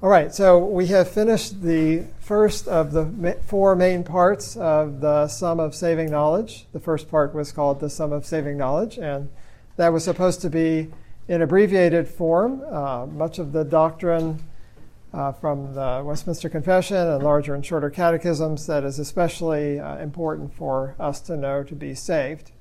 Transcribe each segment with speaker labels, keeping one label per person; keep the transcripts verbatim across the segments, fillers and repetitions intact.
Speaker 1: All right, so we have finished the first of the ma- four main parts of the Sum of Saving Knowledge. The first part was called the Sum of Saving Knowledge, and that was supposed to be in abbreviated form. Uh, much of the doctrine uh, from the Westminster Confession and larger and shorter catechisms that is especially uh, important for us to know to be saved.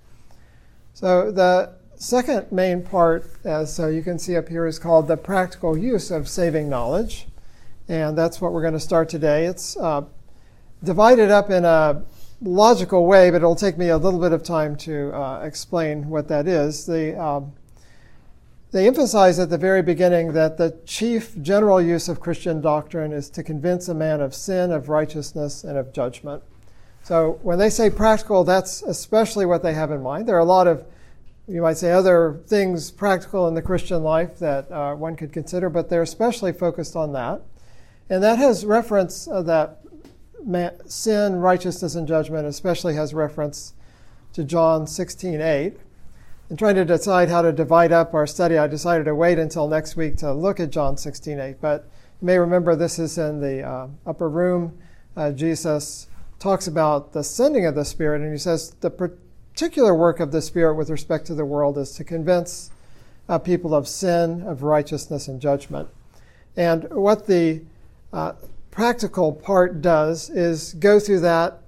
Speaker 1: So the second main part, as so you can see up here, is called the practical use of saving knowledge. And that's what we're going to start today. It's uh, divided up in a logical way, but it'll take me a little bit of time to uh, explain what that is. The, um, they emphasize at the very beginning that the chief general use of Christian doctrine is to convince a man of sin, of righteousness, and of judgment. So when they say practical, that's especially what they have in mind. There are a lot of, you might say, other things practical in the Christian life that uh, one could consider, but they're especially focused on that. And that has reference, uh, that man, sin, righteousness, and judgment especially has reference to John sixteen eight. In trying to decide how to divide up our study, I decided to wait until next week to look at John sixteen eight. But you may remember this is in the uh, upper room. Uh, Jesus talks about the sending of the Spirit, and he says the particular work of the Spirit with respect to the world is to convince uh, people of sin, of righteousness, and judgment. And what the Uh, practical part does is go through that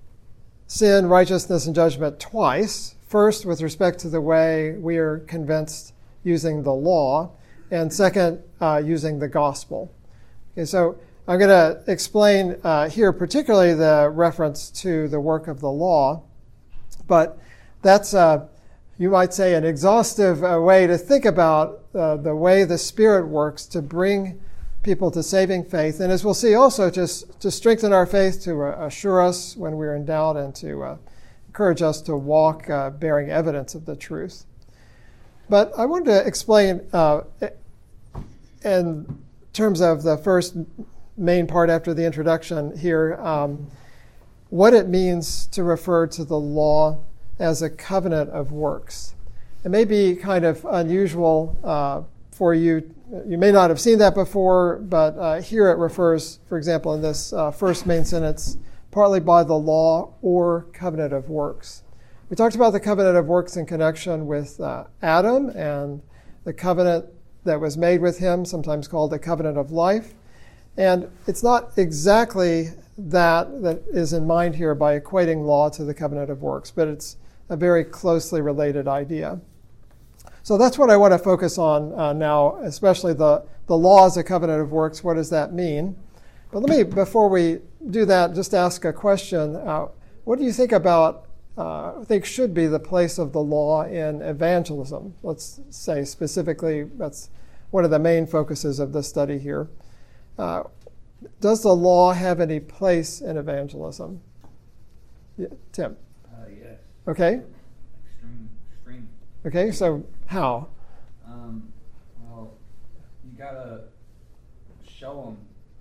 Speaker 1: sin, righteousness, and judgment twice. First, with respect to the way we are convinced using the law, and second, uh, using the gospel. Okay, so I'm going to explain uh, here particularly the reference to the work of the law, but that's, uh, you might say, an exhaustive uh, way to think about uh, the way the Spirit works to bring people to saving faith, and as we'll see also just to strengthen our faith, to uh, assure us when we're in doubt, and to uh, encourage us to walk uh, bearing evidence of the truth. But I wanted to explain uh, in terms of the first main part after the introduction here, um, what it means to refer to the law as a covenant of works. It may be kind of unusual uh, for you. You may not have seen that before, but uh, here it refers, for example, in this uh, first main sentence, partly by the law or covenant of works. We talked about the covenant of works in connection with uh, Adam and the covenant that was made with him, sometimes called the covenant of life. And it's not exactly that that is in mind here by equating law to the covenant of works, but it's a very closely related idea. So that's what I want to focus on uh, now, especially the, the law as a covenant of works. What does that mean? But let me, before we do that, just ask a question. Uh, what do you think about, uh, I think should be the place of the law in evangelism? Let's say specifically, that's one of the main focuses of the study here. Uh, does the law have any place in evangelism? Yeah, Tim?
Speaker 2: Uh, yes.
Speaker 1: Okay.
Speaker 2: Extreme, extreme.
Speaker 1: Okay, so how?
Speaker 2: Um, well, you gotta show them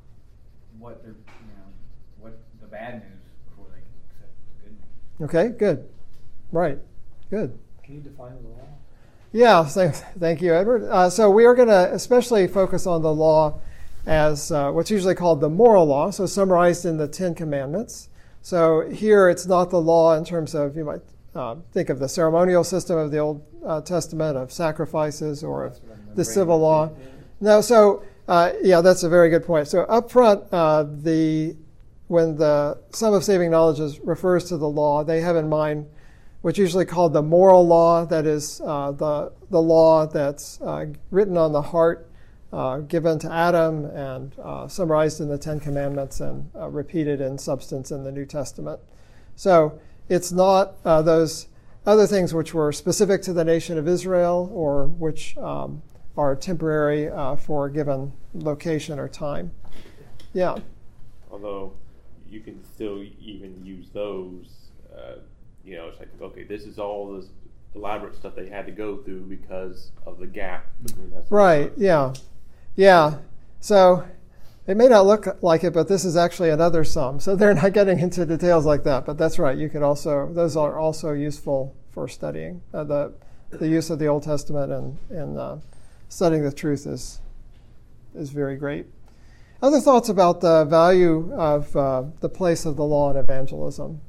Speaker 2: what they're, you know, what the bad news before they can accept the good news.
Speaker 1: Okay, good. Right, good.
Speaker 3: Can you define the law?
Speaker 1: Yeah, so, thank you, Edward. Uh, so we are going to especially focus on the law as uh, what's usually called the moral law, so summarized in the Ten Commandments. So here it's not the law in terms of, you might uh, think of the ceremonial system of the Old uh, Testament, of sacrifices, or of the civil law. No, so uh, yeah, that's a very good point. So up front, uh, the when the Sum of Saving Knowledge is, refers to the law, they have in mind what's usually called the moral law, that is uh, the, the law that's uh, written on the heart, uh, given to Adam, and uh, summarized in the Ten Commandments, and uh, repeated in substance in the New Testament. So it's not uh, those other things which were specific to the nation of Israel, or which um, are temporary uh, for a given location or time. Yeah.
Speaker 4: Although you can still even use those, uh, you know, it's like, okay, this is all this elaborate stuff they had to go through because of the gap between us.
Speaker 1: Right, yeah. Yeah. So it may not look like it, but this is actually another sum. So they're not getting into details like that, but that's right. You could also, those are also useful for studying. Uh, the the use of the Old Testament and, and uh, studying the truth is is very great. Other thoughts about the value of uh, the place of the law in evangelism?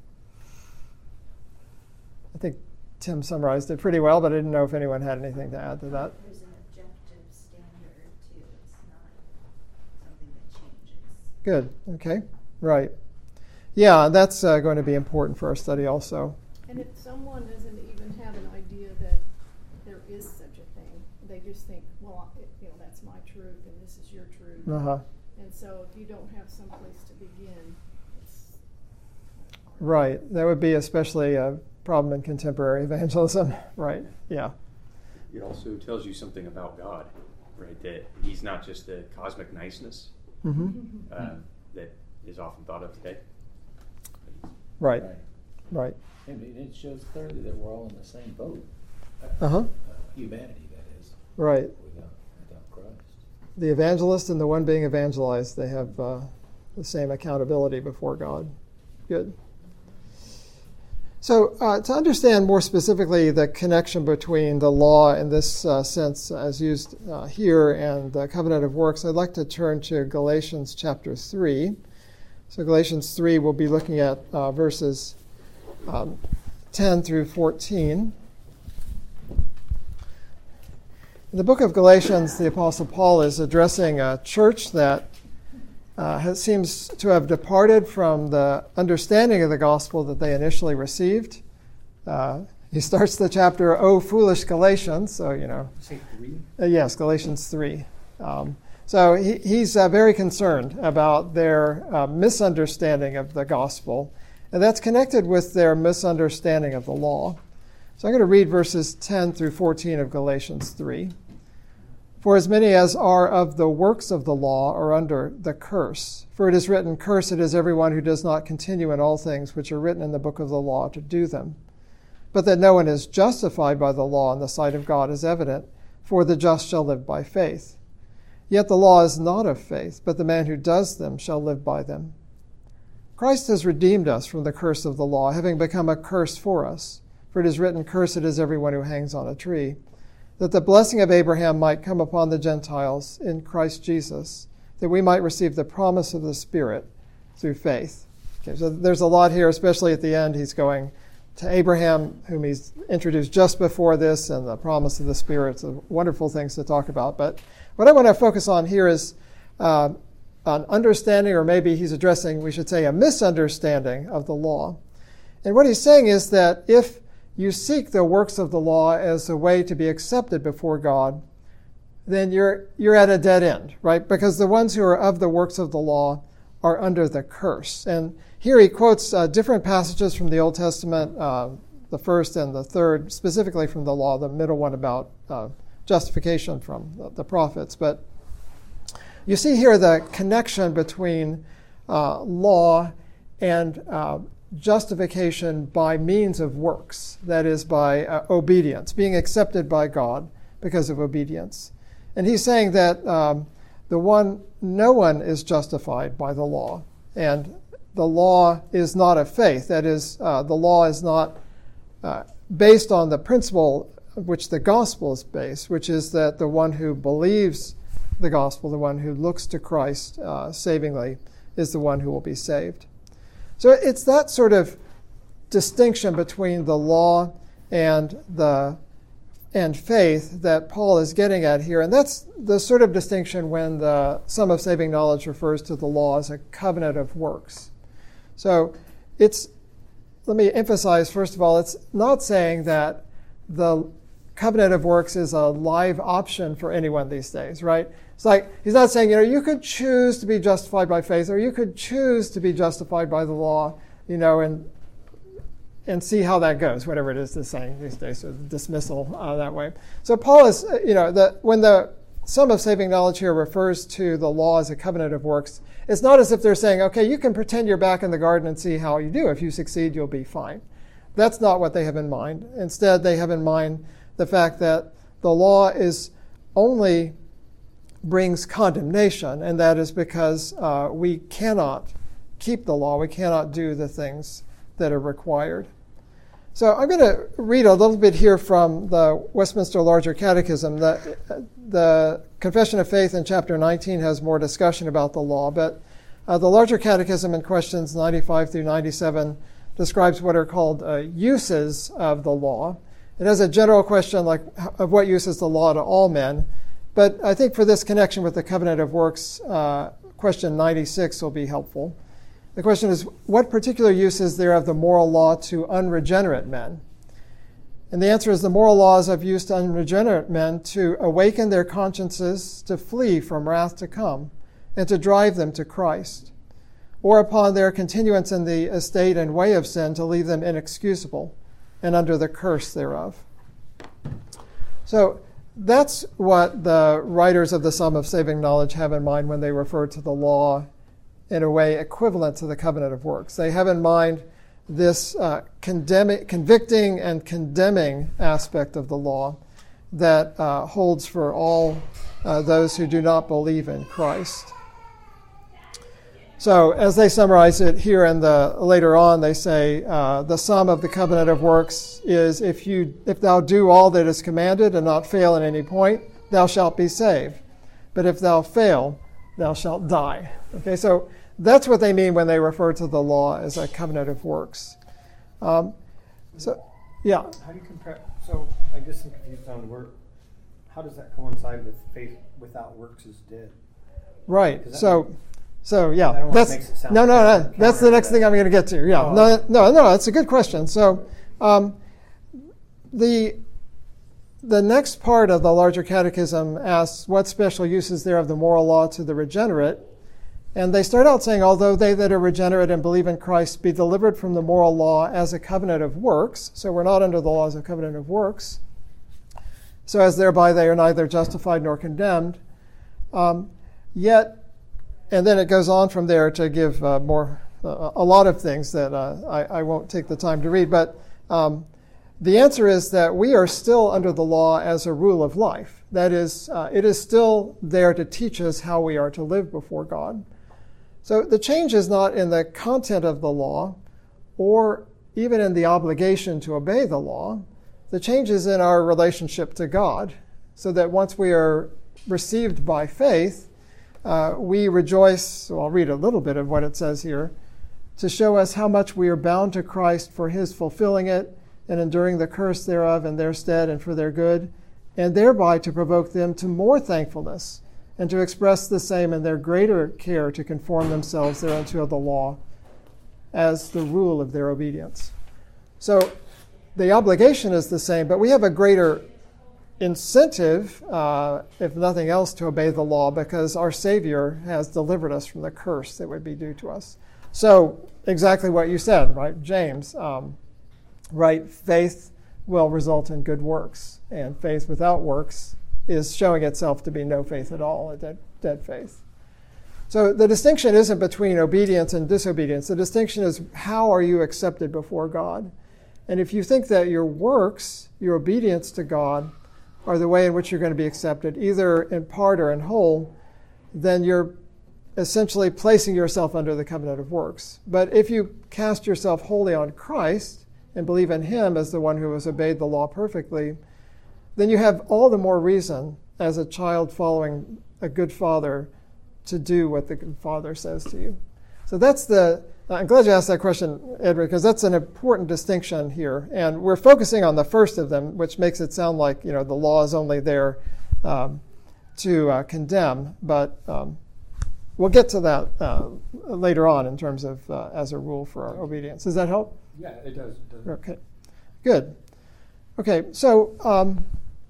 Speaker 1: I think Tim summarized it pretty well, but I didn't know if anyone had anything to add to that.
Speaker 3: There's an objective standard, too. It's not something that changes.
Speaker 1: Good. Okay. Right. Yeah, that's uh, going to be important for our study also.
Speaker 5: And if someone doesn't even have an idea that there is such a thing, they just think, well, it, you know, that's my truth and this is your truth.
Speaker 1: Uh-huh.
Speaker 5: And so if you don't have some place to begin, it's hard.
Speaker 1: Right. That would be especially a problem in contemporary evangelism. Right. Yeah.
Speaker 6: It also tells you something about God, right? That he's not just the cosmic niceness
Speaker 1: Mm-hmm.
Speaker 6: uh, that is often thought of today.
Speaker 1: Right. Right.
Speaker 7: And it it shows clearly that we're all in the same boat.
Speaker 1: Uh-huh.
Speaker 7: Uh, humanity, that is,
Speaker 1: Right.
Speaker 7: without, without Christ.
Speaker 1: The evangelist and the one being evangelized, they have uh, the same accountability before God. Good. So uh, to understand more specifically the connection between the law in this uh, sense as used uh, here and the covenant of works, I'd like to turn to Galatians chapter three. So Galatians three, we'll be looking at uh, verses um, ten through fourteen. In the book of Galatians, the Apostle Paul is addressing a church that uh, has, seems to have departed from the understanding of the gospel that they initially received. Uh, he starts the chapter, "O foolish Galatians," so, you know.
Speaker 7: Say three?
Speaker 1: Uh, yes, Galatians three. Um, so he, he's uh, very concerned about their uh, misunderstanding of the gospel, and that's connected with their misunderstanding of the law. So I'm going to read verses ten through fourteen of Galatians three. "For as many as are of the works of the law are under the curse. For it is written, 'Cursed is everyone who does not continue in all things which are written in the book of the law to do them.' But that no one is justified by the law in the sight of God is evident, for the just shall live by faith. Yet the law is not of faith, but the man who does them shall live by them. Christ has redeemed us from the curse of the law, having become a curse for us. For it is written, 'Cursed is everyone who hangs on a tree,' that the blessing of Abraham might come upon the Gentiles in Christ Jesus, that we might receive the promise of the Spirit through faith." Okay, so there's a lot here, especially at the end. He's going to Abraham, whom he's introduced just before this, and the promise of the Spirit. So wonderful things to talk about. But what I want to focus on here is uh, an understanding, or maybe he's addressing, we should say, a misunderstanding of the law. And what he's saying is that if you seek the works of the law as a way to be accepted before God, then you're you're at a dead end, right? Because the ones who are of the works of the law are under the curse. And here he quotes uh, different passages from the Old Testament, uh, the first and the third, specifically from the law, the middle one about uh, justification from the, the prophets. But you see here the connection between uh, law and uh, justification by means of works, that is, by uh, obedience, being accepted by God because of obedience. And he's saying that um, the one, no one is justified by the law, and the law is not of faith. That is, uh, the law is not uh, based on the principle which the gospel is based, which is that the one who believes the gospel, the one who looks to Christ uh, savingly, is the one who will be saved. So it's that sort of distinction between the law and the and faith that Paul is getting at here. And that's the sort of distinction when the Sum of Saving Knowledge refers to the law as a covenant of works. So it's, let me emphasize, first of all, it's not saying that the covenant of works is a live option for anyone these days, right? It's like, he's not saying, you know, you could choose to be justified by faith, or you could choose to be justified by the law, you know, and and see how that goes, whatever it is they're saying these days, or dismissal uh, that way. So Paul is, you know, the, when the Sum of Saving Knowledge here refers to the law as a covenant of works, it's not as if they're saying, okay, you can pretend you're back in the garden and see how you do. If you succeed, you'll be fine. That's not what they have in mind. Instead, they have in mind the fact that the law is only brings condemnation, and that is because uh, we cannot keep the law. We cannot do the things that are required. So I'm going to read a little bit here from the Westminster Larger Catechism. The, the Confession of Faith in chapter nineteen has more discussion about the law, but uh, the Larger Catechism in questions ninety-five through ninety-seven describes what are called uh, uses of the law. It has a general question like of what use is the law to all men, but I think for this connection with the covenant of works, uh, question ninety-six will be helpful. The question is, what particular use is there of the moral law to unregenerate men? And the answer is the moral laws of use to unregenerate men to awaken their consciences to flee from wrath to come and to drive them to Christ, or upon their continuance in the estate and way of sin to leave them inexcusable and under the curse thereof. So that's what the writers of the Sum of Saving Knowledge have in mind when they refer to the law in a way equivalent to the covenant of works. They have in mind this uh, condemning, convicting and condemning aspect of the law that uh, holds for all uh, those who do not believe in Christ. So as they summarize it here in the later on, they say uh, the sum of the covenant of works is if you if thou do all that is commanded and not fail at any point, thou shalt be saved. But if thou fail, thou shalt die. Okay, so that's what they mean when they refer to the law as a covenant of works. Um, so, yeah.
Speaker 8: How do you compare? So I guess I'm confused on where. How does that coincide with faith without works is dead?
Speaker 1: Right.
Speaker 8: That
Speaker 1: so,
Speaker 8: mean,
Speaker 1: so yeah.
Speaker 8: that
Speaker 1: That's
Speaker 8: makes it sound
Speaker 1: no, no,
Speaker 8: like
Speaker 1: no. That's the next
Speaker 8: that.
Speaker 1: thing I'm going to get to. Yeah.
Speaker 8: Oh.
Speaker 1: No, no, no. It's a good question. So, um, the the next part of the Larger Catechism asks what special use is there of the moral law to the regenerate. And they start out saying, although they that are regenerate and believe in Christ be delivered from the moral law as a covenant of works, so we're not under the laws of covenant of works, so as thereby they are neither justified nor condemned, um, yet, and then it goes on from there to give uh, more, uh, a lot of things that uh, I, I won't take the time to read, but um, the answer is that we are still under the law as a rule of life. That is, uh, it is still there to teach us how we are to live before God. So the change is not in the content of the law or even in the obligation to obey the law. The change is in our relationship to God, so that once we are received by faith, uh, we rejoice. So I'll read a little bit of what it says here, to show us how much we are bound to Christ for his fulfilling it and enduring the curse thereof in their stead and for their good, and thereby to provoke them to more thankfulness and to express the same in their greater care to conform themselves thereunto of the law as the rule of their obedience. So the obligation is the same, but we have a greater incentive, uh, if nothing else, to obey the law because our Savior has delivered us from the curse that would be due to us. So exactly what you said, right, James? Um, right, faith will result in good works, and faith without works is showing itself to be no faith at all, a dead, dead faith. So the distinction isn't between obedience and disobedience. The distinction is how are you accepted before God? And if you think that your works, your obedience to God, are the way in which you're going to be accepted, either in part or in whole, then you're essentially placing yourself under the covenant of works. But if you cast yourself wholly on Christ and believe in him as the one who has obeyed the law perfectly, then you have all the more reason as a child following a good father to do what the good father says to you. So that's the, I'm glad you asked that question, Edward, because that's an important distinction here. And we're focusing on the first of them, which makes it sound like, you know, the law is only there um, to uh, condemn. But um, we'll get to that uh, later on in terms of uh, as a rule for our obedience. Does that help?
Speaker 8: Yeah, it does. It does.
Speaker 1: Okay, good. Okay, so um,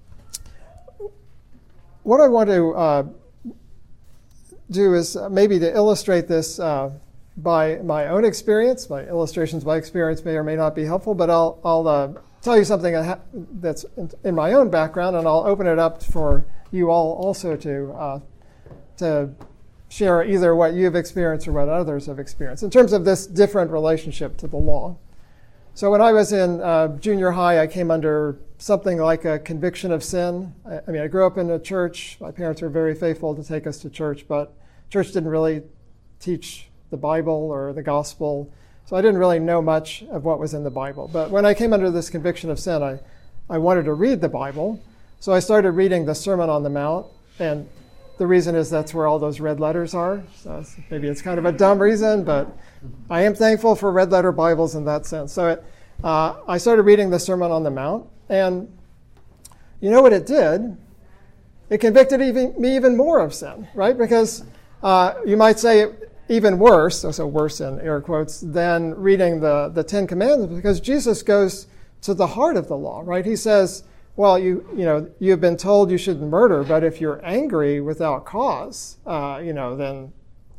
Speaker 1: what I want to uh, do is maybe to illustrate this uh, by my own experience. My illustrations by experience may or may not be helpful, but I'll, I'll uh, tell you something that's in my own background, and I'll open it up for you all also to uh, to share either what you've experienced or what others have experienced in terms of this different relationship to the law. So when I was in uh, junior high, I came under something like a conviction of sin. I, I mean, I grew up in a church. My parents were very faithful to take us to church, but church didn't really teach the Bible or the gospel. So I didn't really know much of what was in the Bible. But when I came under this conviction of sin, I, I wanted to read the Bible. So I started reading the Sermon on the Mount. And the reason is that's where all those red letters are. So it's, maybe it's kind of a dumb reason, but I am thankful for red letter Bibles in that sense. So it, uh, I started reading the Sermon on the Mount. And you know what it did? It convicted even, me even more of sin, right? Because uh, you might say even worse, so, so worse in air quotes, than reading the, the Ten Commandments, because Jesus goes to the heart of the law, right? He says, well, you you know, you've been told you shouldn't murder, but if you're angry without cause, uh, you know, then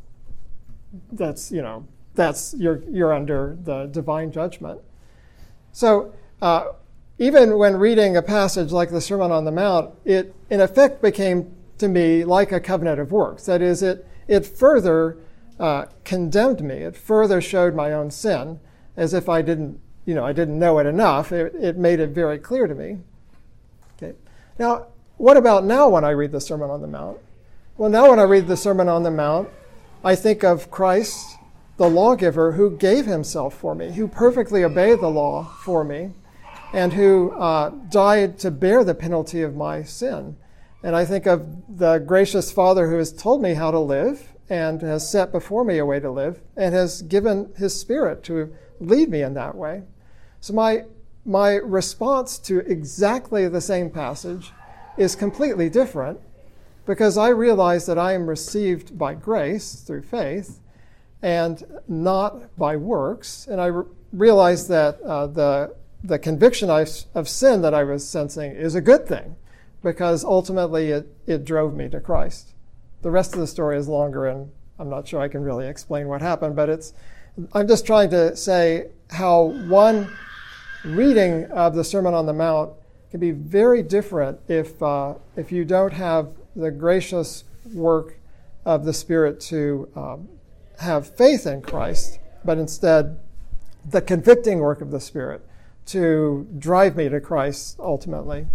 Speaker 1: that's, you know, that's, you're, you're under the divine judgment. So uh, even when reading a passage like the Sermon on the Mount, it in effect became to me like a covenant of works. That is, it it further uh, condemned me. It further showed my own sin, as if I didn't, you know, I didn't know it enough. It, it made it very clear to me. Okay. Now, what about now when I read the Sermon on the Mount? Well, now when I read the Sermon on the Mount, I think of Christ, the lawgiver, who gave himself for me, who perfectly obeyed the law for me, and who uh, died to bear the penalty of my sin. And I think of the gracious Father who has told me how to live and has set before me a way to live and has given his Spirit to lead me in that way. So my my response to exactly the same passage is completely different, because I realize that I am received by grace through faith and not by works. And I re- realize that uh, the the conviction I, of sin that I was sensing is a good thing, because ultimately it, it drove me to Christ. The rest of the story is longer, and I'm not sure I can really explain what happened, but it's I'm just trying to say how one reading of the Sermon on the Mount can be very different if uh, if you don't have the gracious work of the Spirit to um, have faith in Christ, but instead the convicting work of the Spirit to drive me to Christ ultimately.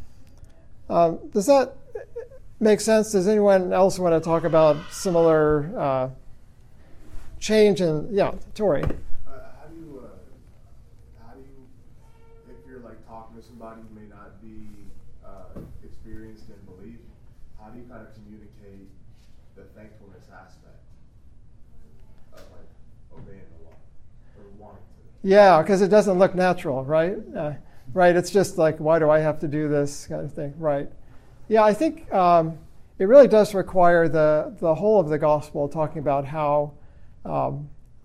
Speaker 1: Um, does that make sense? Does anyone else want to talk about similar uh, change in, yeah, Tori?
Speaker 9: Uh, how do you, uh, how do you, if you're like talking to somebody who may not be uh, experienced in belief, how do you kind of communicate the thankfulness aspect of like obeying the law or wanting to?
Speaker 1: Yeah, because it doesn't look natural, right? Uh, right, it's just like, why do I have to do this kind of thing, right? Yeah, I think um, it really does require the, the whole of the gospel talking about how um,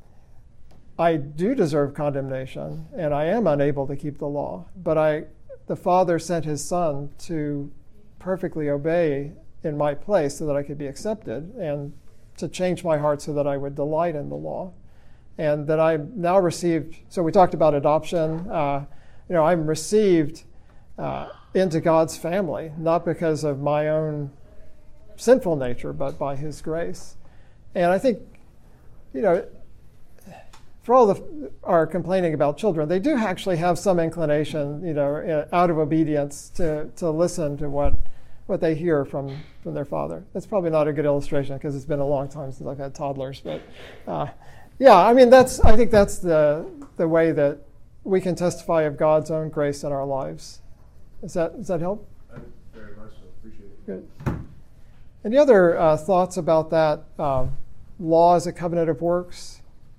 Speaker 1: I do deserve condemnation and I am unable to keep the law, but I, the Father sent his Son to perfectly obey in my place so that I could be accepted, and to change my heart so that I would delight in the law. And that I'm now received, so we talked about adoption, uh, you know, I'm received uh, into God's family, not because of my own sinful nature, but by his grace. And I think, you know, for all the are complaining about children, they do actually have some inclination, you know, out of obedience to, to listen to what what they hear from, from their father. That's probably not a good illustration because it's been a long time since I've had toddlers, but uh, yeah, I mean, that's I think that's the the way that we can testify of God's own grace in our lives. Does that does that help?
Speaker 9: I very much so. Appreciate it.
Speaker 1: Good. Any other uh, thoughts about that um, law as a covenant of works?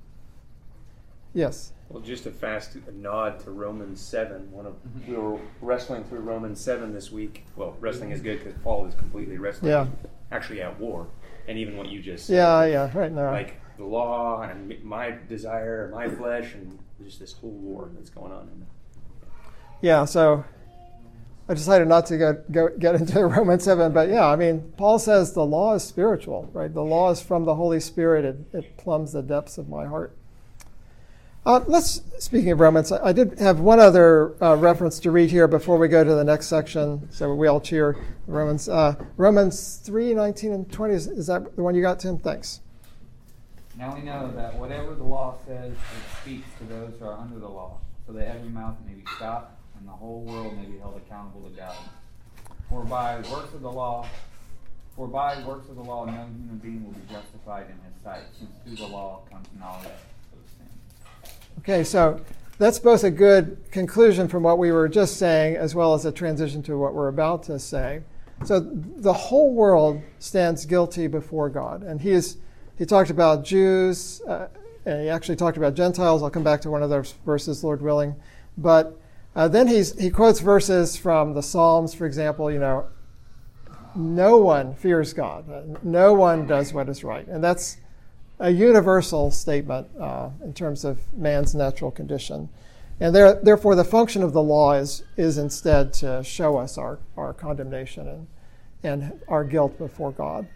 Speaker 1: Yes.
Speaker 6: Well, just a fast nod to Romans seven. One of we were wrestling through Romans seven this week. Well, wrestling is good because Paul is completely wrestling.
Speaker 1: Yeah.
Speaker 6: Actually at war, and even what you just said.
Speaker 1: Yeah, yeah, right. No.
Speaker 6: Like the law and my desire, my flesh, and just this whole war that's going on in there.
Speaker 1: Yeah. So I decided not to go, go get into Romans seven, but yeah, I mean, Paul says the law is spiritual, right? The law is from the Holy Spirit. It, it plumbs the depths of my heart. Uh, let's, speaking of Romans, I, I did have one other uh, reference to read here before we go to the next section, so we all cheer Romans. Uh, Romans three, nineteen and twenty, is, is that the one you got, Tim? Thanks.
Speaker 2: Now we know that whatever the law says, it speaks to those who are under the law, so that every mouth may be stopped and the whole world may be held accountable to God. For by works of the law, for by works of the law, no human being will be justified in his sight, since through the law comes knowledge of sin.
Speaker 1: Okay, so that's both a good conclusion from what we were just saying as well as a transition to what we're about to say. So the whole world stands guilty before God. And he is, he talked about Jews, uh, and he actually talked about Gentiles. I'll come back to one of those verses, Lord willing. But uh, then he's, he quotes verses from the Psalms, for example, you know, no one fears God. No one does what is right. And that's a universal statement uh, in terms of man's natural condition. And there, therefore, the function of the law is, is instead to show us our, our condemnation and, and our guilt before God.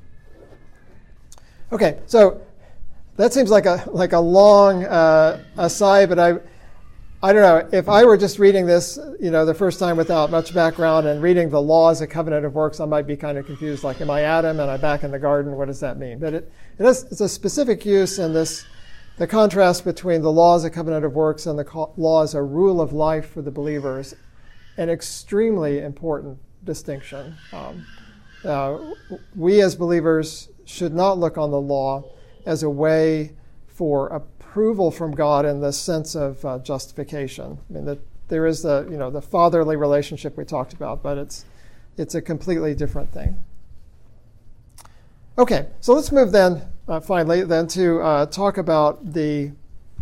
Speaker 1: Okay, so that seems like a like a long uh, aside, but I I don't know, if I were just reading this, you know, the first time without much background and reading the law as a covenant of works, I might be kind of confused. Like, am I Adam? Am I back in the garden? What does that mean? But it, it is, it's a specific use in this, the contrast between the law as a covenant of works and the co- law as a rule of life for the believers, an extremely important distinction. Um, uh, we as believers should not look on the law as a way for approval from God in the sense of uh, justification. I mean, that there is the, you know, the fatherly relationship we talked about, but it's it's a completely different thing. Okay, so let's move then, uh, finally, then to uh, talk about the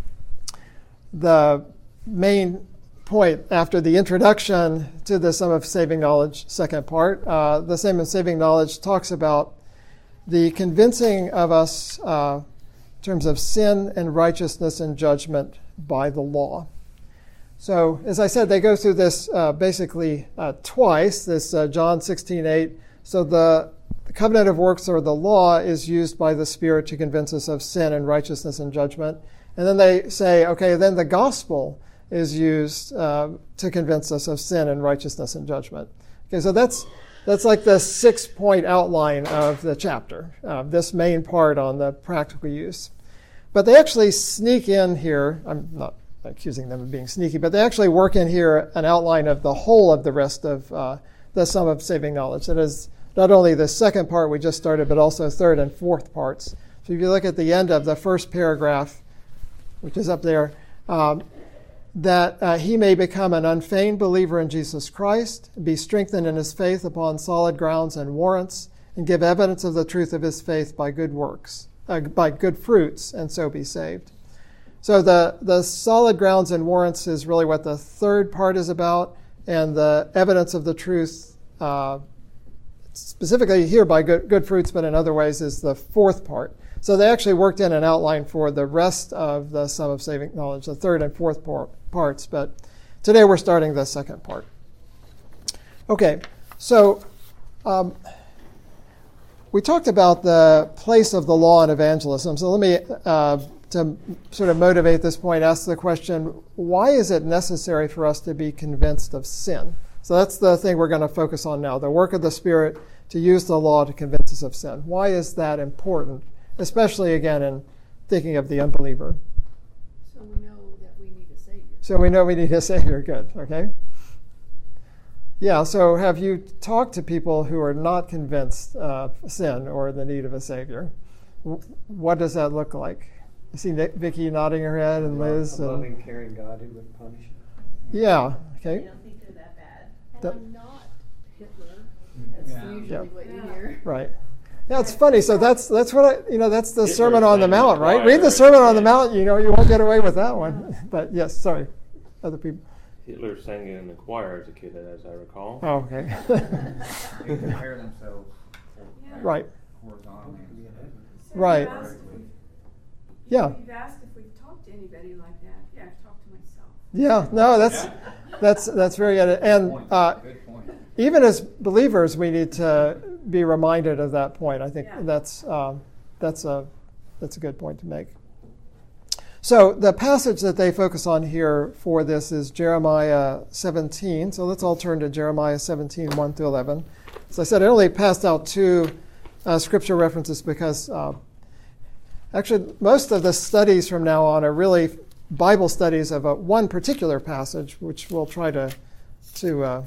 Speaker 1: the main point after the introduction to the Sum of Saving Knowledge second part. Uh, the Sum of Saving Knowledge talks about the convincing of us uh, in terms of sin and righteousness and judgment by the law. So, as I said, they go through this uh, basically uh, twice, this uh, John sixteen eight. So the, the covenant of works, or the law, is used by the Spirit to convince us of sin and righteousness and judgment. And then they say, okay, then the gospel is used uh, to convince us of sin and righteousness and judgment. Okay, so that's That's like the six-point outline of the chapter, uh, this main part on the practical use. But they actually sneak in here, I'm not accusing them of being sneaky, but they actually work in here an outline of the whole of the rest of uh, the Sum of Saving Knowledge. That is not only the second part we just started, but also third and fourth parts. So if you look at the end of the first paragraph, which is up there, um, that uh, he may become an unfeigned believer in Jesus Christ, be strengthened in his faith upon solid grounds and warrants, and give evidence of the truth of his faith by good works, uh, by good fruits, and so be saved. So the, the solid grounds and warrants is really what the third part is about, and the evidence of the truth, uh, specifically here by good, good fruits, but in other ways, is the fourth part. So they actually worked in an outline for the rest of the Sum of Saving Knowledge, the third and fourth part, parts, but today we're starting the second part. Okay, so um, we talked about the place of the law in evangelism. So let me, uh, to sort of motivate this point, ask the question, why is it necessary for us to be convinced of sin? So that's the thing we're going to focus on now, the work of the Spirit to use the law to convince us of sin. Why is that important? Especially, again, in thinking of the unbeliever.
Speaker 5: So we know that we need a Savior.
Speaker 1: So we know we need a Savior. Good, okay? Yeah, so have you talked to people who are not convinced of sin or the need of a Savior? What does that look like? I see Vicki nodding her head and Liz.
Speaker 8: A loving,
Speaker 1: and,
Speaker 8: caring God who wouldn't punish you.
Speaker 1: Yeah,
Speaker 3: I
Speaker 1: okay.
Speaker 3: don't think they're that bad.
Speaker 5: And
Speaker 1: That-
Speaker 5: I'm not Hitler. That's
Speaker 2: Yeah.
Speaker 5: usually
Speaker 1: Yeah.
Speaker 5: what you hear.
Speaker 1: Right. Yeah, it's funny. So that's that's what I, you know, that's the
Speaker 4: Hitler's
Speaker 1: Sermon on the
Speaker 4: saying
Speaker 1: Mount,
Speaker 4: the
Speaker 1: right?
Speaker 4: choir
Speaker 1: Read the
Speaker 4: is
Speaker 1: Sermon on the
Speaker 4: saying-
Speaker 1: Mount, you know, you won't get away with that one. But yes, sorry. Other people.
Speaker 4: Hitler sang it in the choir as a kid, as I recall.
Speaker 1: Oh, okay.
Speaker 2: They compare themselves
Speaker 1: Right.
Speaker 2: horizontally.
Speaker 10: So
Speaker 1: Right.
Speaker 10: You've asked if we've,
Speaker 1: Yeah.
Speaker 10: You've asked if we've talked to anybody like that. Yeah, I've talked to myself.
Speaker 1: Yeah, no, that's that's that's very good. And
Speaker 2: Point.
Speaker 1: uh,
Speaker 2: Good point.
Speaker 1: even as believers, we need to be reminded of that point. I think
Speaker 10: Yeah.
Speaker 1: that's um, that's a that's a good point to make. So the passage that they focus on here for this is Jeremiah seventeen. So let's all turn to Jeremiah seventeen, one through eleven. As I said, I only passed out two uh, scripture references because uh, actually most of the studies from now on are really Bible studies of a, one particular passage, which we'll try to to uh,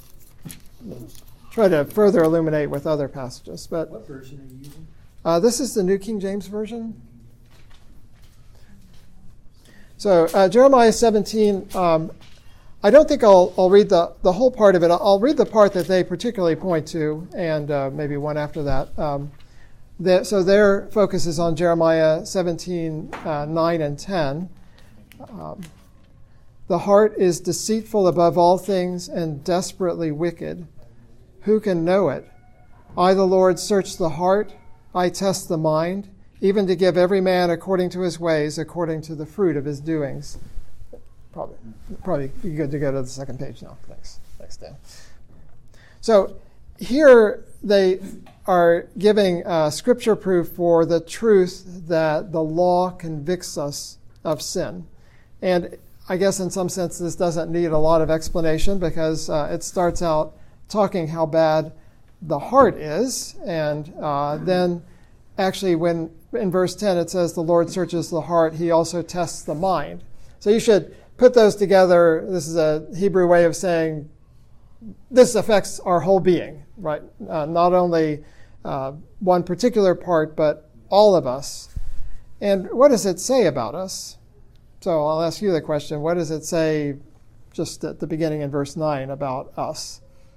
Speaker 1: try to further illuminate with other passages. But
Speaker 7: What version are you using?
Speaker 1: uh, this is the New King James Version. So uh, Jeremiah seventeen, um, I don't think I'll, I'll read the, the whole part of it. I'll, I'll read the part that they particularly point to, and uh, maybe one after that. Um, the, so their focus is on Jeremiah seventeen, uh, nine and ten. Um, the heart is deceitful above all things and desperately wicked. Who can know it? I, the Lord, search the heart. I test the mind, even to give every man according to his ways, according to the fruit of his doings. Probably, probably be good to go to the second page now. Thanks. Thanks, Dan. So here they are giving uh, scripture proof for the truth that the law convicts us of sin. And I guess in some sense this doesn't need a lot of explanation because uh, it starts out talking how bad the heart is. And uh, then actually when in verse ten it says the Lord searches the heart, he also tests the mind. So you should put those together. This is a Hebrew way of saying this affects our whole being, right? Uh, not only uh, one particular part, but all of us. And what does it say about us? So I'll ask you the question, what does it say just at the beginning in verse nine about us?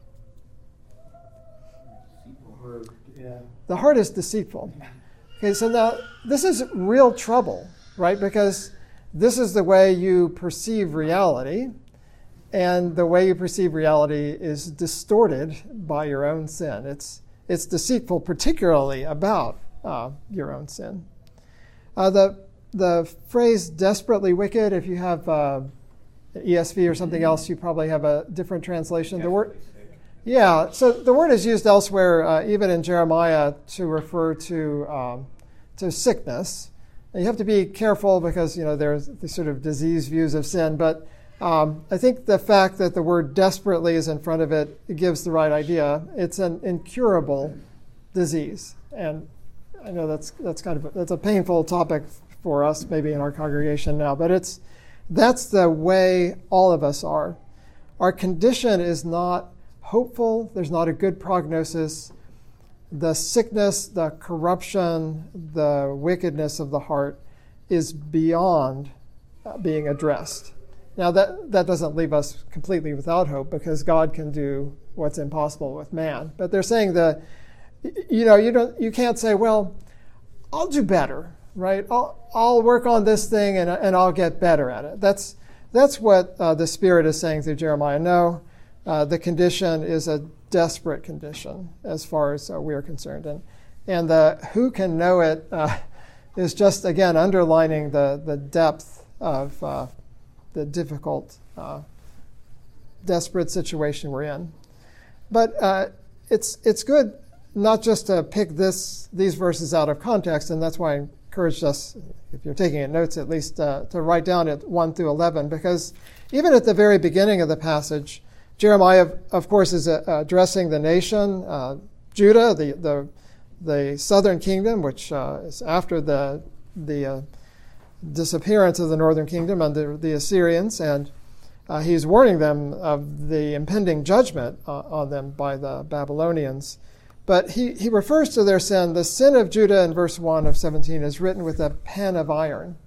Speaker 8: Yeah.
Speaker 1: The heart is deceitful. Okay, so now this is real trouble, right? Because this is the way you perceive reality, and the way you perceive reality is distorted by your own sin. It's it's deceitful, particularly about uh, your own sin. Uh, the the phrase "desperately wicked." If you have uh, E S V or something else, you probably have a different translation. The word, yeah. So the word is used elsewhere, uh, even in Jeremiah, to refer to um, to sickness. And you have to be careful because you know there's the sort of disease views of sin, but um, I think the fact that the word "desperately" is in front of it, it gives the right idea. It's an incurable disease, and I know that's that's kind of a, that's a painful topic for us, maybe in our congregation now, but it's that's the way all of us are. Our condition is not hopeful. There's not a good prognosis. The sickness, the corruption, the wickedness of the heart is beyond uh, being addressed. Now, that, that doesn't leave us completely without hope because God can do what's impossible with man. But they're saying that, you know, you don't, you can't say, well, I'll do better, right? I'll, I'll work on this thing and, and I'll get better at it. That's, that's what uh, the Spirit is saying through Jeremiah. No, uh, the condition is a desperate condition as far as uh, we are concerned. And, and the who can know it uh, is just, again, underlining the, the depth of uh, the difficult, uh, desperate situation we're in. But uh, it's it's good not just to pick this these verses out of context, and that's why I encouraged us, if you're taking notes at least, uh, to write down at one through eleven, because even at the very beginning of the passage, Jeremiah, of course, is uh, addressing the nation, uh, Judah, the, the the southern kingdom, which uh, is after the the uh, disappearance of the northern kingdom under the Assyrians, and uh, he's warning them of the impending judgment uh, on them by the Babylonians. But he, he refers to their sin. The sin of Judah in verse one of seventeen is written with a pen of iron.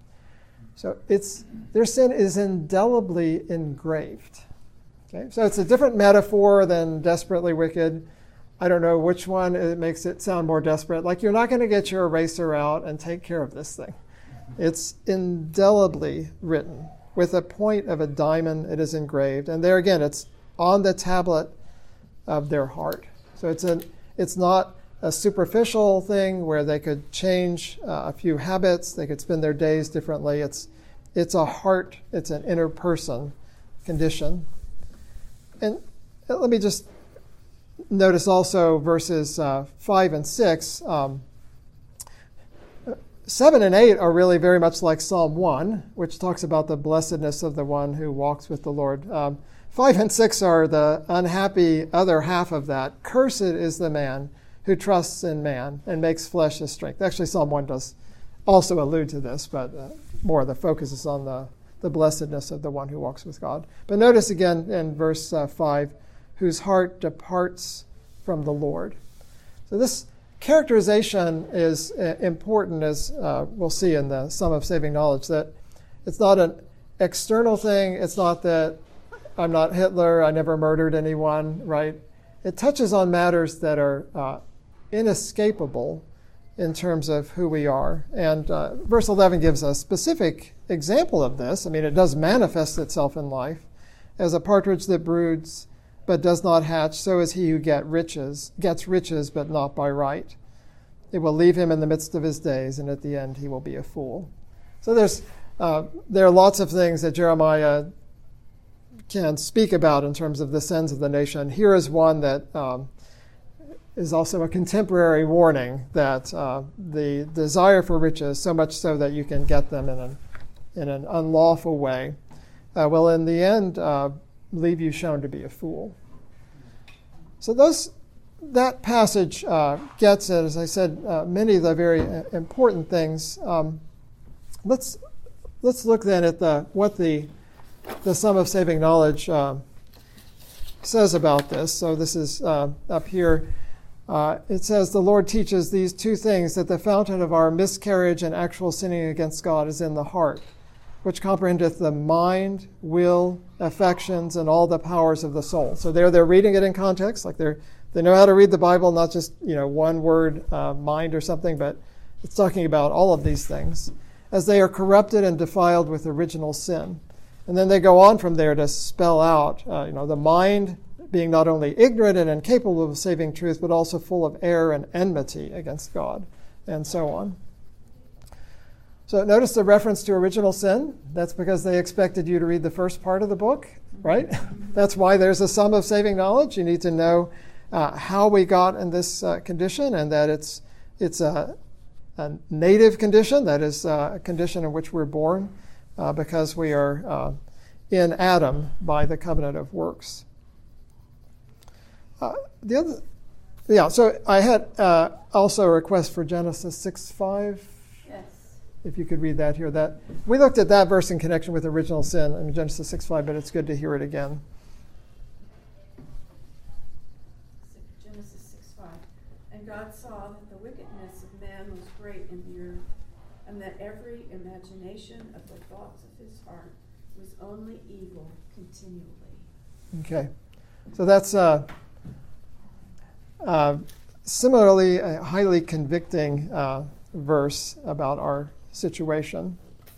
Speaker 1: So it's their sin is indelibly engraved. Okay, so it's a different metaphor than desperately wicked. I don't know which one it makes it sound more desperate. Like you're not going to get your eraser out and take care of this thing. It's indelibly written. With a point of a diamond, it is engraved. And there again, it's on the tablet of their heart. So it's an it's not a superficial thing where they could change uh, a few habits. They could spend their days differently. It's it's a heart. It's an inner person condition. And let me just notice also verses uh, five and six. Um, seven and eight are really very much like Psalm one, which talks about the blessedness of the one who walks with the Lord. Um, five and six are the unhappy other half of that. Cursed is the man who trusts in man and makes flesh his strength. Actually, Psalm one does also allude to this, but uh, more of the focus is on the the blessedness of the one who walks with God. But notice again in verse uh, five, whose heart departs from the Lord. So this characterization is uh, important, as uh, we'll see in the Sum of Saving Knowledge, that it's not an external thing. It's not that I'm not Hitler, I never murdered anyone, right? It touches on matters that are uh, inescapable in terms of who we are. And uh, verse eleven gives a specific example of this. I mean, it does manifest itself in life. As a partridge that broods but does not hatch, so is he who get riches, gets riches but not by right. It will leave him in the midst of his days, and at the end he will be a fool. So there's uh, there are lots of things that Jeremiah can speak about in terms of the sins of the nation. Here is one that um, is also a contemporary warning that uh, the desire for riches, so much so that you can get them in an, in an unlawful way, uh, will in the end uh, leave you shown to be a fool. So those that passage uh, gets at, as I said, uh, many of the very important things. Um, let's let's look then at the what the the Sum of Saving Knowledge uh, says about this. So this is uh, up here. Uh, it says, the Lord teaches these two things, that the fountain of our miscarriage and actual sinning against God is in the heart, which comprehendeth the mind, will, affections, and all the powers of the soul. So there they're reading it in context, like they're they know how to read the Bible, not just, you know, one word, uh, mind or something, but it's talking about all of these things, as they are corrupted and defiled with original sin. And then they go on from there to spell out, uh, you know, the mind being not only ignorant and incapable of saving truth, but also full of error and enmity against God, and so on. So notice the reference to original sin. That's because they expected you to read the first part of the book, right? That's why there's a Sum of Saving Knowledge. You need to know uh, how we got in this uh, condition, and that it's it's a, a native condition, that is uh, a condition in which we're born uh, because we are uh, in Adam by the covenant of works. Uh, the other, yeah. So I had uh, also a request for Genesis six five.
Speaker 10: Yes.
Speaker 1: If you could read that here. That we looked at that verse in connection with original sin in Genesis six five, but it's good to hear it again.
Speaker 10: Genesis six five. And God saw that the wickedness of man was great in the earth, and that every imagination of the thoughts of his heart was only evil continually.
Speaker 1: Okay, so that's. Uh, Uh, similarly, a highly convicting uh, verse about our situation.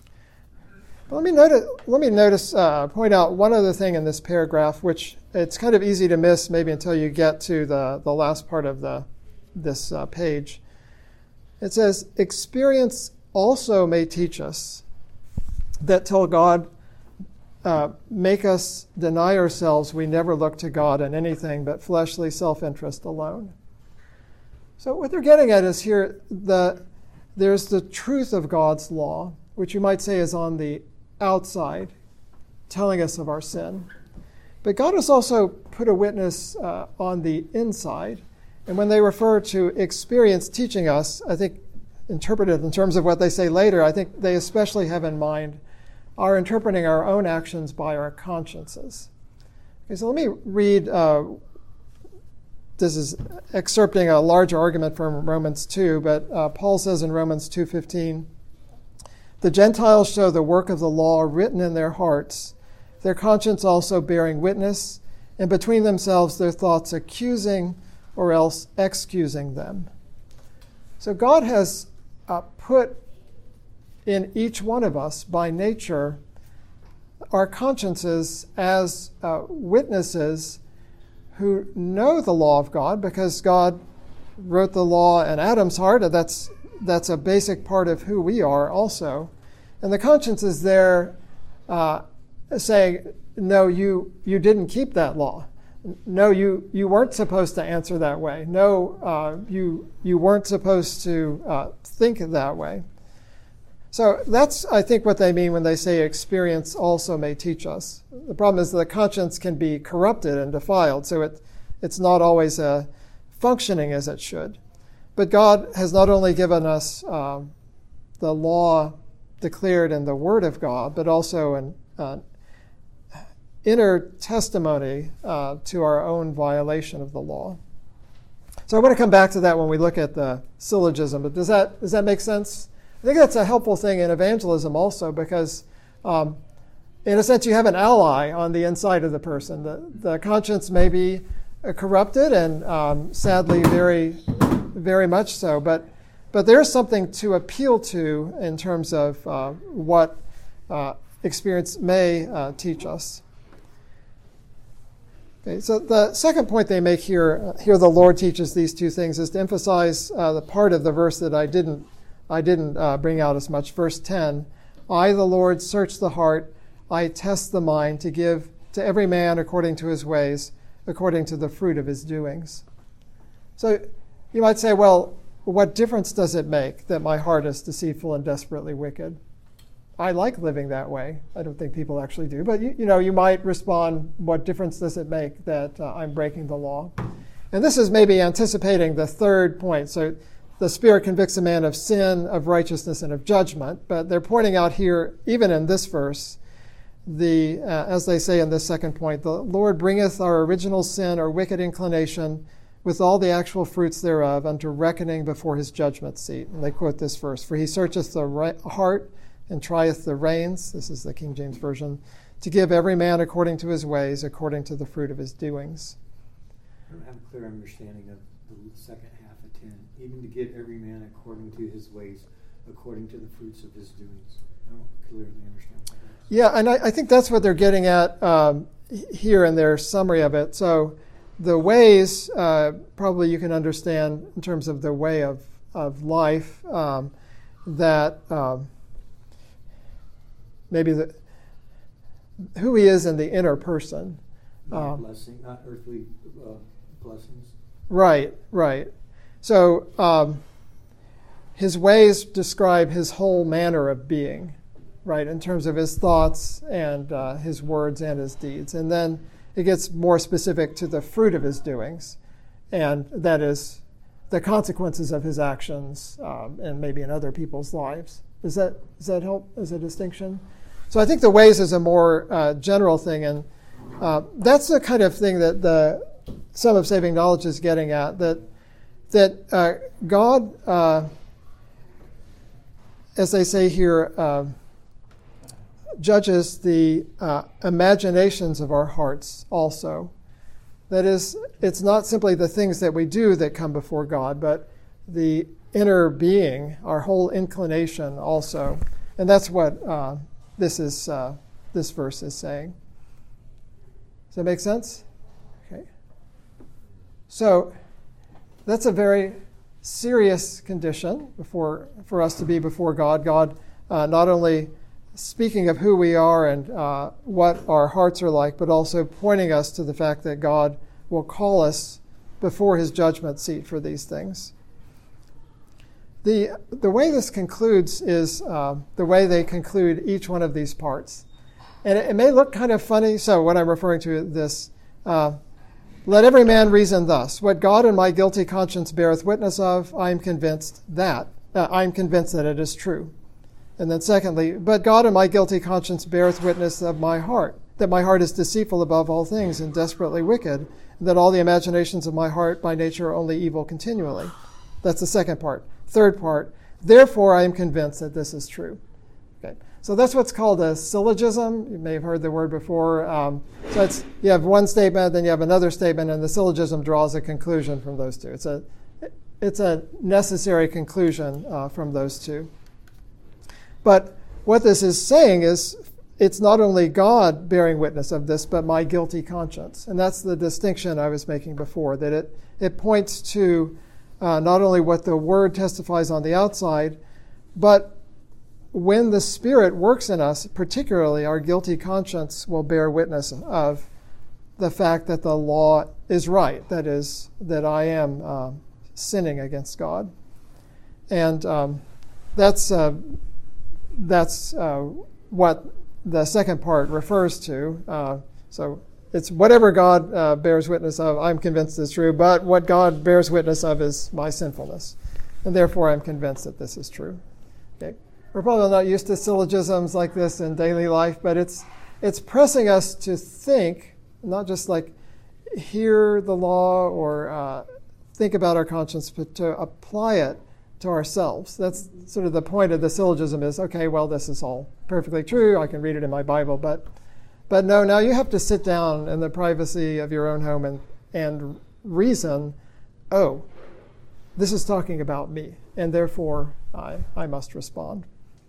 Speaker 1: But let me notice, let me notice, uh, point out one other thing in this paragraph, which it's kind of easy to miss maybe until you get to the, the last part of the this uh, page. It says, experience also may teach us that till God Uh, make us deny ourselves, we never look to God in anything but fleshly self-interest alone. So what they're getting at is here, the, there's the truth of God's law, which you might say is on the outside, telling us of our sin. But God has also put a witness uh, on the inside. And when they refer to experience teaching us, I think interpreted in terms of what they say later, I think they especially have in mind are interpreting our own actions by our consciences. Okay, so let me read, uh, this is excerpting a larger argument from Romans two, but uh, Paul says in Romans two fifteen, the Gentiles show the work of the law written in their hearts, their conscience also bearing witness, and between themselves their thoughts accusing or else excusing them. So God has uh, put in each one of us, by nature, our consciences as uh, witnesses who know the law of God, because God wrote the law in Adam's heart, and that's that's a basic part of who we are also. And the conscience is there uh, saying, no, you you didn't keep that law. No, you, you weren't supposed to answer that way. No, uh, you you weren't supposed to uh, think that way. So that's, I think, what they mean when they say experience also may teach us. The problem is that the conscience can be corrupted and defiled, so it, it's not always uh, functioning as it should. But God has not only given us uh, the law declared in the Word of God, but also an uh, inner testimony uh, to our own violation of the law. So I want to come back to that when we look at the syllogism, but does that does that make sense? I think that's a helpful thing in evangelism also, because um, in a sense, you have an ally on the inside of the person. The, the conscience may be uh, corrupted and um, sadly very, very much so, but, but there's something to appeal to in terms of uh, what uh, experience may uh, teach us. Okay, so the second point they make here, uh, here the Lord teaches these two things, is to emphasize uh, the part of the verse that I didn't, I didn't uh, bring out as much. Verse ten, I, the Lord, search the heart, I test the mind to give to every man according to his ways, according to the fruit of his doings. So you might say, well, what difference does it make that my heart is deceitful and desperately wicked? I like living that way. I don't think people actually do. But you, you know, you might respond, what difference does it make that uh, I'm breaking the law? And this is maybe anticipating the third point. So the Spirit convicts a man of sin, of righteousness, and of judgment. But they're pointing out here, even in this verse, the uh, as they say in this second point, the Lord bringeth our original sin or wicked inclination with all the actual fruits thereof unto reckoning before his judgment seat. And they quote this verse, for he searcheth the right heart and trieth the reins, this is the King James Version, to give every man according to his ways, according to the fruit of his doings.
Speaker 8: I don't have a clear understanding of the second half of ten. Even to give every man according to his ways, according to the fruits of his doings. I don't clearly understand what that is.
Speaker 1: Yeah, and I, I think that's what they're getting at um, here in their summary of it. So the ways, uh, probably you can understand in terms of the way of, of life, um, that um, maybe the, who he is in the inner person.
Speaker 8: Not
Speaker 1: Um,
Speaker 8: blessing, not earthly uh, blessings.
Speaker 1: Right, right. So um, his ways describe his whole manner of being, right, in terms of his thoughts and uh, his words and his deeds. And then it gets more specific to the fruit of his doings, and that is the consequences of his actions um, and maybe in other people's lives. Does that, does that help as a distinction? So I think the ways is a more uh, general thing, and uh, that's the kind of thing that the Sum of Saving Knowledge is getting at, that that uh, God, uh, as they say here, uh, judges the uh, imaginations of our hearts also. That is, it's not simply the things that we do that come before God, but the inner being, our whole inclination also. And that's what uh, this is. Uh, this verse is saying. Does that make sense? Okay. So that's a very serious condition before for us to be before God. God uh, not only speaking of who we are and uh, what our hearts are like, but also pointing us to the fact that God will call us before his judgment seat for these things. The, the way this concludes is uh, the way they conclude each one of these parts. And it, it may look kind of funny. So what I'm referring to this, uh, let every man reason thus, what God and my guilty conscience beareth witness of, I am convinced that, uh, I am convinced that it is true. And then secondly, but God and my guilty conscience beareth witness of my heart, that my heart is deceitful above all things and desperately wicked, and that all the imaginations of my heart by nature are only evil continually. That's the second part. Third part, therefore I am convinced that this is true. Okay, so that's what's called a syllogism. You may have heard the word before. Um, so it's you have one statement, then you have another statement, and the syllogism draws a conclusion from those two. It's a it's a necessary conclusion uh, from those two. But what this is saying is it's not only God bearing witness of this, but my guilty conscience. And that's the distinction I was making before, that it, it points to uh, not only what the Word testifies on the outside, but when the Spirit works in us, particularly our guilty conscience will bear witness of the fact that the law is right, that is, that I am uh, sinning against God. And um, that's... Uh, That's uh, what the second part refers to. Uh, so it's whatever God uh, bears witness of, I'm convinced is true, but what God bears witness of is my sinfulness. And therefore I'm convinced that this is true. Okay. We're probably not used to syllogisms like this in daily life, but it's it's pressing us to think, not just like hear the law or uh, think about our conscience, but to apply it to ourselves. That's sort of the point of the syllogism is, okay, well, this is all perfectly true. I can read it in my Bible. But but no, now you have to sit down in the privacy of your own home and, and reason, oh, this is talking about me, and therefore I, I must respond.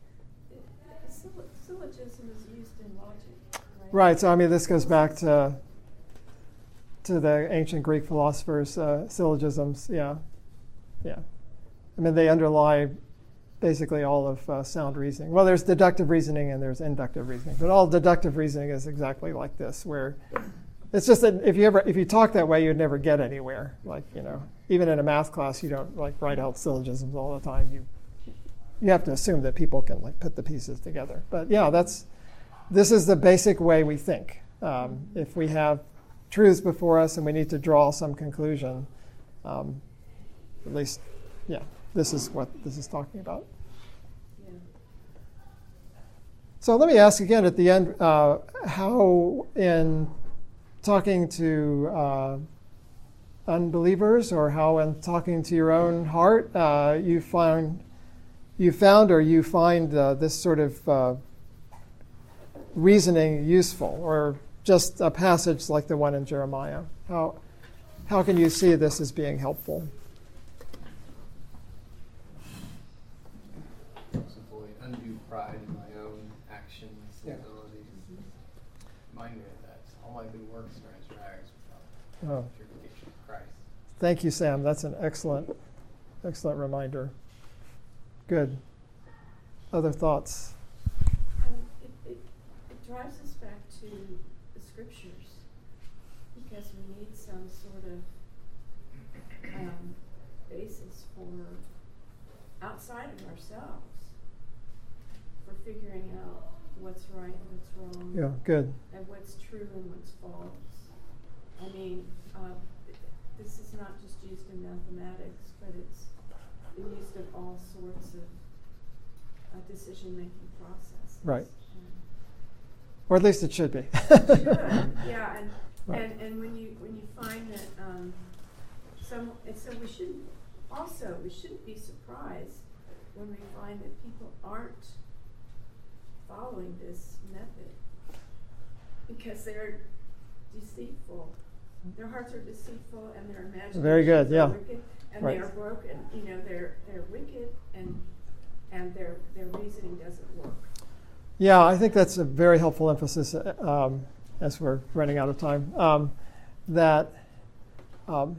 Speaker 10: Syllogism is used in logic, right?
Speaker 1: Right, so I mean, this goes back to to the ancient Greek philosophers' uh, syllogisms, yeah. Yeah. I mean, they underlie basically all of uh, sound reasoning. Well, there's deductive reasoning and there's inductive reasoning, but all deductive reasoning is exactly like this, where it's just that if you ever if you talk that way, you'd never get anywhere. Like, you know, even in a math class, you don't like write out syllogisms all the time. You you have to assume that people can like put the pieces together. But yeah, that's this is the basic way we think. Um, if we have truths before us and we need to draw some conclusion, um, at least, yeah, this is what this is talking about.
Speaker 10: Yeah.
Speaker 1: So let me ask again at the end, uh, how in talking to uh, unbelievers, or how in talking to your own heart, uh, you find you found or you find uh, this sort of uh, reasoning useful, or just a passage like the one in Jeremiah? How how can you see this as being helpful?
Speaker 11: Simply undue pride in my own actions and abilities. Remind me of that. All my good works are as rags without
Speaker 1: Oh.
Speaker 11: purification of Christ.
Speaker 1: Thank you, Sam. That's an excellent, excellent reminder. Good. Other thoughts?
Speaker 10: Um, it, it, it drives us back to the scriptures, because we need some sort of um, basis for outside of ourselves for figuring out what's right and what's wrong,
Speaker 1: Yeah, good.
Speaker 10: and what's true and what's false. I mean, uh, this is not just used in mathematics, but it's been used in all sorts of uh, decision-making processes.
Speaker 1: Right.
Speaker 10: And
Speaker 1: Or at least it should be.
Speaker 10: should, yeah, and,
Speaker 1: Right.
Speaker 10: and and when you when you find that um, some, and so we shouldn't also we shouldn't be surprised when we find that people aren't following this method because they're deceitful. Their hearts are deceitful, and their imaginations
Speaker 1: Very good,
Speaker 10: are
Speaker 1: yeah.
Speaker 10: wicked, and
Speaker 1: Right.
Speaker 10: they are broken. You know, they're they're wicked, and and their their reasoning doesn't work.
Speaker 1: Yeah, I think that's a very helpful emphasis, uh, um, as we're running out of time, um, that um,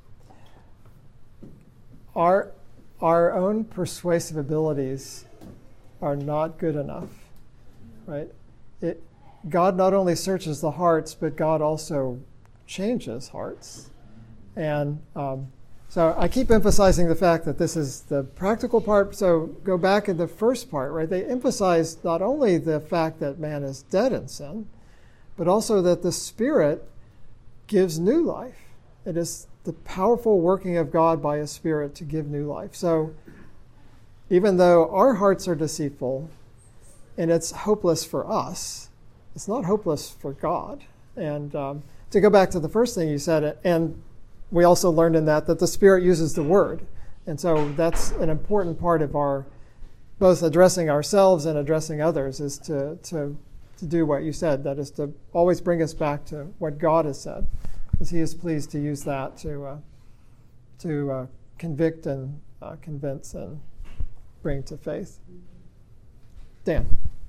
Speaker 1: our, our own persuasive abilities are not good enough, right? It, God not only searches the hearts, but God also changes hearts. And um, so I keep emphasizing the fact that this is the practical part. So go back in the first part, right? They emphasize not only the fact that man is dead in sin, but also that the Spirit gives new life. It is the powerful working of God by His Spirit to give new life. So even though our hearts are deceitful and it's hopeless for us, it's not hopeless for God. And um, to go back to the first thing you said, and we also learned in that that the Spirit uses the Word. And so that's an important part of our both addressing ourselves and addressing others, is to, to, to do what you said, that is to always bring us back to what God has said, because He is pleased to use that to, uh, to uh, convict and uh, convince and bring to faith. Dan.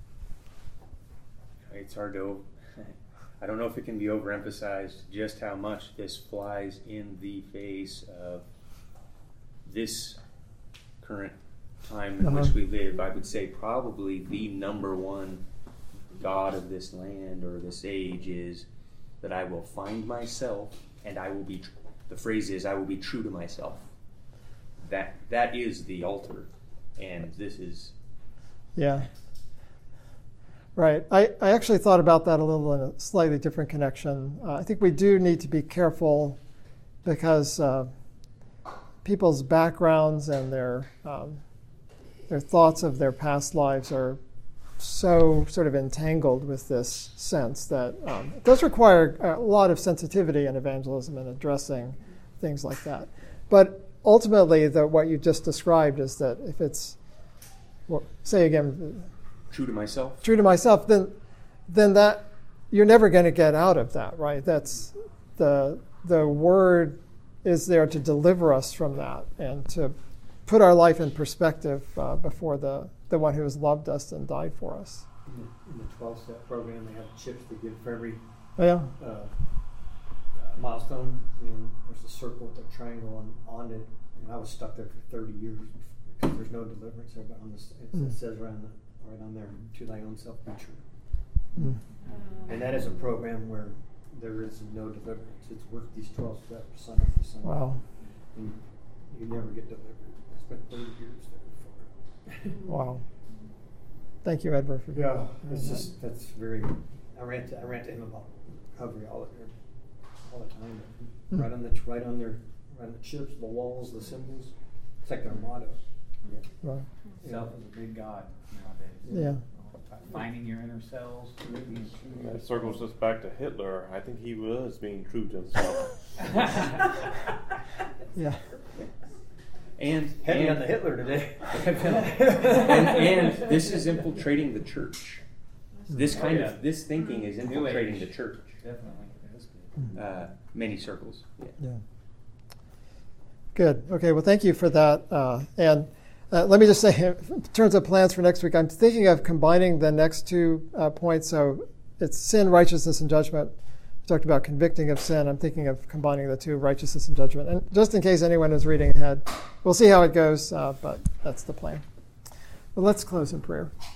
Speaker 6: It's hard to, I don't know if it can be overemphasized just how much this flies in the face of this current time in
Speaker 1: Uh-huh.
Speaker 6: which we live. I would say probably the number one God of this land or this age is that I will find myself and I will be, tr- the phrase is, I will be true to myself. That That is the altar. And this is...
Speaker 1: Yeah. Right. I, I actually thought about that a little in a slightly different connection. Uh, I think we do need to be careful because uh, people's backgrounds and their um, their thoughts of their past lives are so sort of entangled with this sense that um, it does require a lot of sensitivity in evangelism and addressing things like that. But ultimately, the, what you just described is that if it's, well, say again,
Speaker 6: True to myself.
Speaker 1: true to myself, then then that you're never going to get out of that, right? That's the the word is there to deliver us from that and to put our life in perspective uh, before the the one who has loved us and died for us.
Speaker 8: In the, in the twelve-step program, they have chips they give for every
Speaker 1: Oh, yeah.
Speaker 8: uh, milestone, and there's a circle with a triangle on, on it, and I was stuck there for thirty years because there's no deliverance there, but on this, it,
Speaker 1: Mm.
Speaker 8: it says right on, the, right on there, to thy own self be true.
Speaker 1: Mm.
Speaker 8: And that is a program where there is no deliverance. It's worth these twelve steps, Sunday to Sunday.
Speaker 1: Wow.
Speaker 8: And you never get delivered. I spent thirty years there before.
Speaker 1: Wow. Thank you, Edward, for
Speaker 8: Yeah, it's
Speaker 1: that.
Speaker 8: just, that's very, I ran to, I ran to him about recovery all the, all the time.
Speaker 1: Mm.
Speaker 8: Right on the, right on their, right on the chips, the walls, the symbols. It's like their motto.
Speaker 1: Right.
Speaker 2: Self is a big god nowadays.
Speaker 1: Yeah.
Speaker 2: Finding your inner selves, being true to
Speaker 4: That
Speaker 2: yourself.
Speaker 4: circles us back to Hitler. I think he was being true to himself.
Speaker 1: Yeah.
Speaker 6: And
Speaker 8: Heavy
Speaker 6: and,
Speaker 8: on the Hitler today.
Speaker 6: and, and this is infiltrating the church. This kind
Speaker 2: Oh, yeah.
Speaker 6: of this thinking is
Speaker 2: New
Speaker 6: infiltrating
Speaker 2: age.
Speaker 6: the church.
Speaker 2: Definitely.
Speaker 6: Uh, many circles. Yeah.
Speaker 1: Yeah. Good. Okay. Well, thank you for that. Uh, and uh, let me just say, in terms of plans for next week, I'm thinking of combining the next two uh, points. So it's sin, righteousness, and judgment. We talked about convicting of sin. I'm thinking of combining the two, righteousness and judgment. And just in case anyone is reading ahead, we'll see how it goes, uh, but that's the plan. Well, let's close in prayer.